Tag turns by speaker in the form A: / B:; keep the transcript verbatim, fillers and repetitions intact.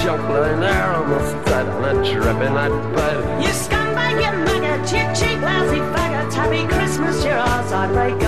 A: joke line there, almost died on a dripping night bed.
B: You scumbag, you maggot, cheap, cheap, lousy faggot. Happy Christmas, you're all side right.